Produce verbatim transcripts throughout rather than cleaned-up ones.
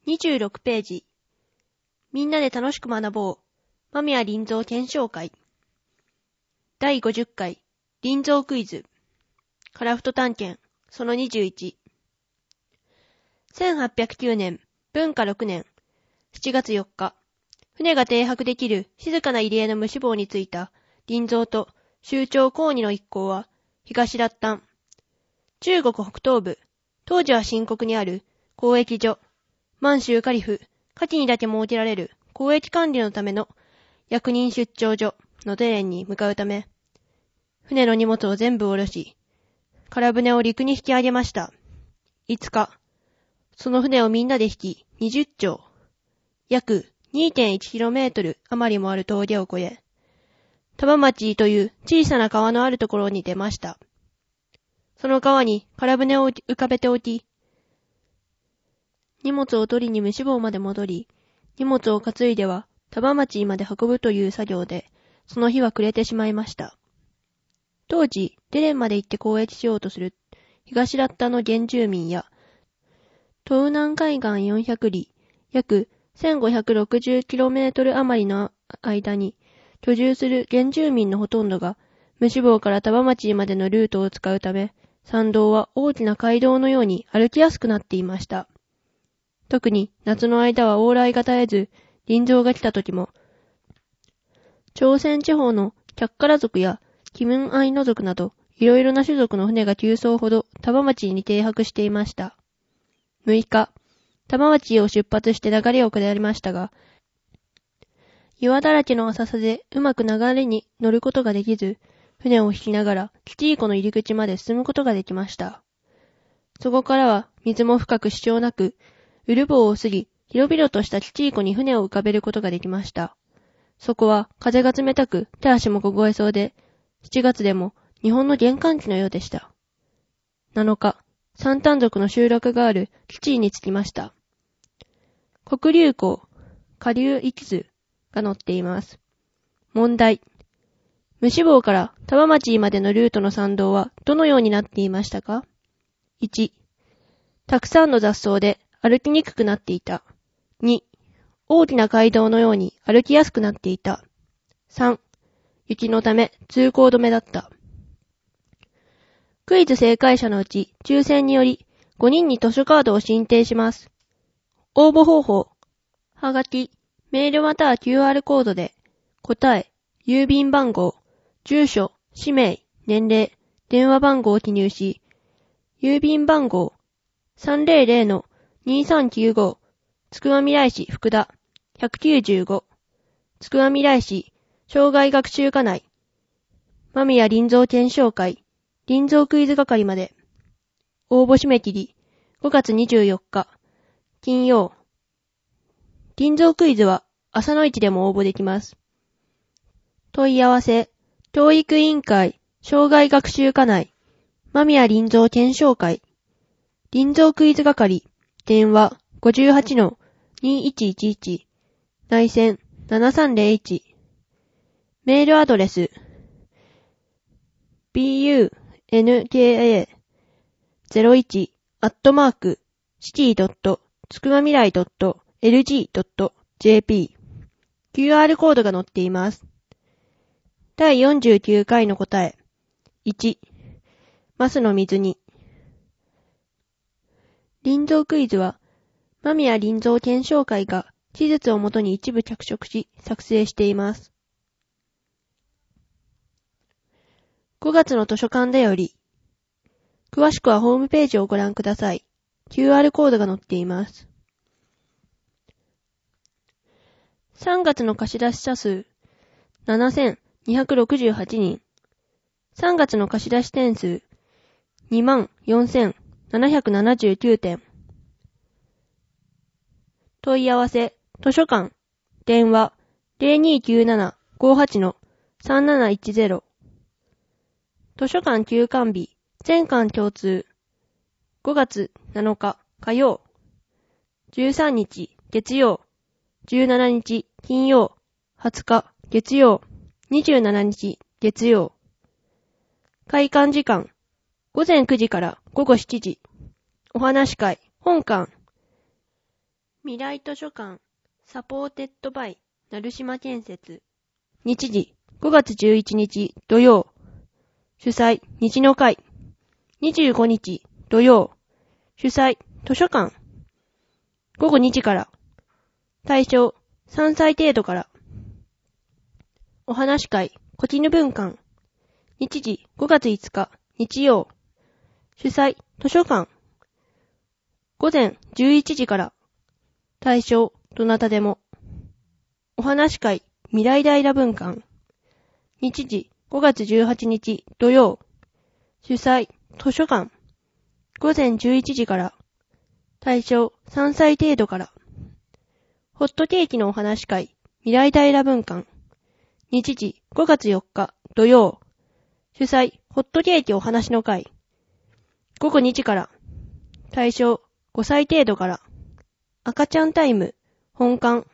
にじゅうろくページ。みんなで楽しく学ぼう。間宮林蔵検証会。だいごじゅっかい。林蔵クイズ。カラフト探検。そのにじゅういち。せんはっぴゃくきゅうねん、文化ろくねん、しちがつよっか。船が停泊できる静かな入り江の無志望に着いた林蔵と州長高二の一行は東ラッタン。中国北東部、当時は深刻にある交易所、満州カリフ、夏季にだけ設けられる交易管理のための役人出張所のテレンに向かうため、船の荷物を全部下ろし、空船を陸に引き上げました。いつか、その船をみんなで引き、にじゅっちょう、約 にてんいちキロメートル 余りもある峠を越え、丹波町という小さな川のあるところに出ました。その川に空船を浮かべておき、荷物を取りに無志望まで戻り、荷物を担いでは丹波町まで運ぶという作業で、その日は暮れてしまいました。当時、デレンまで行って交易しようとする東ラッタの原住民や、東南海岸よんひゃく里、約 せんごひゃくろくじゅうキロメートル 余りの間に居住する原住民のほとんどが、無志望から丹波町までのルートを使うため、山道は大きな街道のように歩きやすくなっていました。特に夏の間は往来が絶えず、林蔵が来た時も、朝鮮地方のキャッカラ族やキムンアイノ族など、いろいろな種族の船がきゅうそうほど丹波町に停泊していました。むいか、丹波町を出発して流れを下りましたが、岩だらけの浅さでうまく流れに乗ることができず、船を引きながらキチーコの入り口まで進むことができました。そこからは水も深く支障なく、ウルボを過ぎ、広々としたキチーコに船を浮かべることができました。そこは風が冷たく手足も凍えそうで、しちがつでも日本の玄関地のようでした。なのか、三丹族の集落がある基地に着きました。黒竜江、下流域図が載っています。問題。無志望から丹波町までのルートの山道はどのようになっていましたか？ いち. たくさんの雑草で歩きにくくなっていた。に. 大きな街道のように歩きやすくなっていた。さん. 雪のため通行止めだった。クイズ正解者のうち抽選によりごにんに図書カードを申請します。応募方法。はがき、メールまたは キューアール コードで答え、郵便番号、住所、氏名、年齢、電話番号を記入し、郵便番号 さんぜろぜろ にさんきゅうご つくばみらい市福田ひゃくきゅうじゅうごつくばみらい市障害学習課内間宮林蔵検証会林蔵クイズ係まで。応募締め切りごがつにじゅうよっか金曜。林蔵クイズは朝の一でも応募できます。問い合わせ教育委員会障害学習課内間宮林蔵検証会林蔵クイズ係電話 ごじゅうはちのにいちいちいち 内線ななさんぜろいちメールアドレス ビーユーエヌケーエーゼロいち アットマークシティドットつくばみらいドットエルジードットジェーピー キューアール コードが載っています。だいよんじゅうきゅうかいの答えいちマスの水に林蔵クイズは間宮林蔵検証会が記述をもとに一部脚色し作成しています。ごがつの図書館だより詳しくはホームページをご覧ください。キューアール コードが載っています。さんがつの貸出者数ななせんにひゃくろくじゅうはちにん。さんがつの貸出点数にまんよんせんななひゃくななじゅうきゅうてん。問い合わせ図書館電話 ゼロにきゅうなな ごはち さんなないちゼロ。図書館休館日全館共通ごがつなのか火曜じゅうさんにち月曜じゅうしちにち金曜はつか月曜にじゅうしちにち月曜。開館時間ごぜんくじからごごしちじ。お話会本館未来図書館サポーテッドバイ成島建設。日時ごがつじゅういちにち土曜。主催日の会。にじゅうごにち土曜。主催図書館。ごごにじから。対象さんさい程度から。お話会小絹文館。日時ごがついつか日曜。主催図書館。午前じゅういちじから。対象どなたでも。お話会未来平文館。日時ごがつじゅうはちにち土曜。主催図書館。午前じゅういちじから。対象さんさい程度から。ホットケーキのお話会未来平文館。日時ごがつよっか土曜。主催ホットケーキお話の会。ごごにじから。対象ごさい程度から。赤ちゃんタイム本館。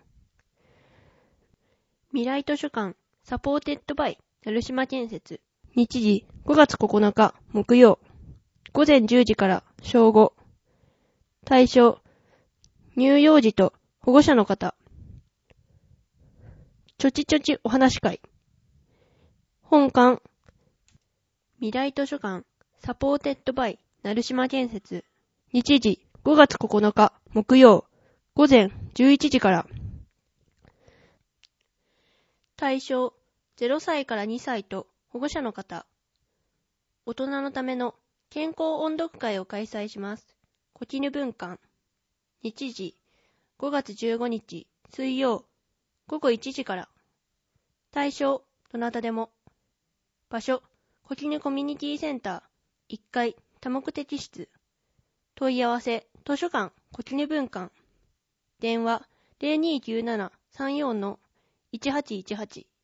未来図書館サポーテッドバイ成島建設。日時ごがつここのか木曜。午前じゅうじから正午。対象乳幼児と保護者の方。ちょちちょちお話会。本館。未来図書館サポーテッドバイ成島建設。日時ごがつここのか木曜。午前じゅういちじから。対象ゼロさいからにさいと保護者の方。大人のための健康音読会を開催します。小絹文館。日時ごがつじゅうごにち水曜ごごいちじから。対象どなたでも。場所小絹コミュニティセンターいっかい多目的室。問い合わせ図書館小絹文館。電話 ゼロにーきゅうななさんよんのいちはちいちはち。